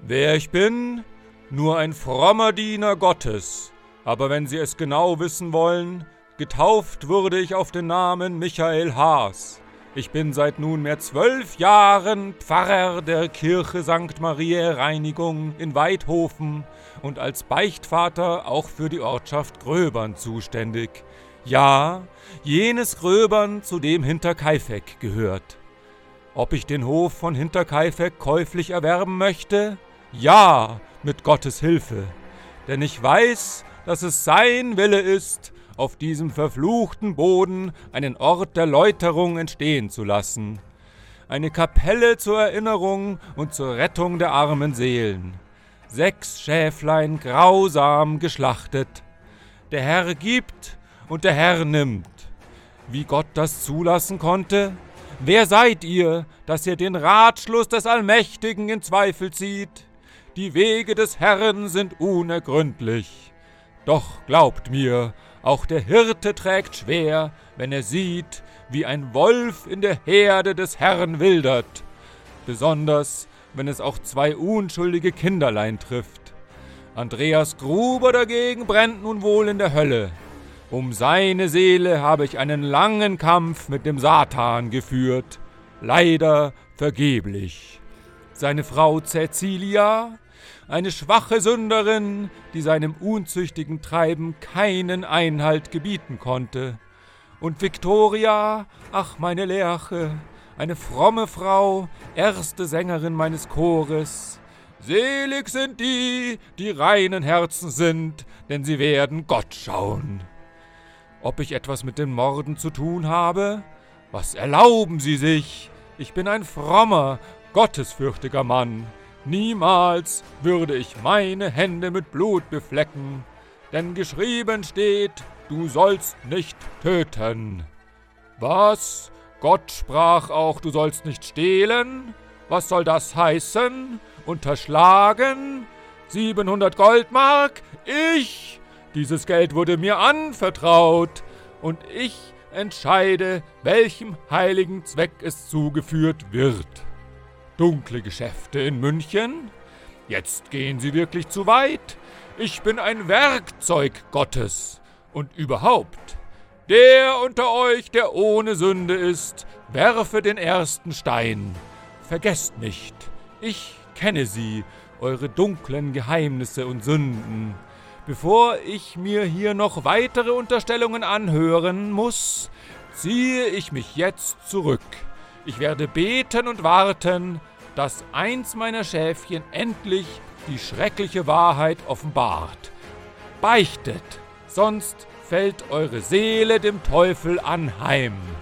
Wer ich bin? Nur ein frommer Diener Gottes. Aber wenn Sie es genau wissen wollen, getauft wurde ich auf den Namen Michael Haas. Ich bin seit nunmehr 12 Jahren Pfarrer der Kirche St. Mariä Reinigung in Weidhofen und als Beichtvater auch für die Ortschaft Gröbern zuständig. Ja, jenes Gröbern, zu dem Hinterkaifeck gehört. Ob ich den Hof von Hinterkaifeck käuflich erwerben möchte? Ja, mit Gottes Hilfe. Denn ich weiß, dass es sein Wille ist, auf diesem verfluchten Boden einen Ort der Läuterung entstehen zu lassen. Eine Kapelle zur Erinnerung und zur Rettung der armen Seelen. 6 Schäflein grausam geschlachtet. Der Herr gibt und der Herr nimmt. Wie Gott das zulassen konnte? Wer seid ihr, dass ihr den Ratschluss des Allmächtigen in Zweifel zieht? Die Wege des Herrn sind unergründlich. Doch glaubt mir, auch der Hirte trägt schwer, wenn er sieht, wie ein Wolf in der Herde des Herrn wildert. Besonders, wenn es auch 2 unschuldige Kinderlein trifft. Andreas Gruber dagegen brennt nun wohl in der Hölle. Um seine Seele habe ich einen langen Kampf mit dem Satan geführt, leider vergeblich. Seine Frau Cäcilia, eine schwache Sünderin, die seinem unzüchtigen Treiben keinen Einhalt gebieten konnte. Und Viktoria, ach meine Lerche, eine fromme Frau, erste Sängerin meines Chores. Selig sind die, die reinen Herzen sind, denn sie werden Gott schauen. Ob ich etwas mit den Morden zu tun habe? Was erlauben Sie sich? Ich bin ein frommer, gottesfürchtiger Mann. Niemals würde ich meine Hände mit Blut beflecken, denn geschrieben steht, du sollst nicht töten. Was? Gott sprach auch, du sollst nicht stehlen? Was soll das heißen? Unterschlagen? 700 Goldmark? Ich? Dieses Geld wurde mir anvertraut, und ich entscheide, welchem heiligen Zweck es zugeführt wird. Dunkle Geschäfte in München? Jetzt gehen Sie wirklich zu weit. Ich bin ein Werkzeug Gottes. Und überhaupt, der unter euch, der ohne Sünde ist, werfe den ersten Stein. Vergesst nicht, ich kenne sie, eure dunklen Geheimnisse und Sünden. Bevor ich mir hier noch weitere Unterstellungen anhören muss, ziehe ich mich jetzt zurück. Ich werde beten und warten, dass eins meiner Schäfchen endlich die schreckliche Wahrheit offenbart. Beichtet, sonst fällt eure Seele dem Teufel anheim.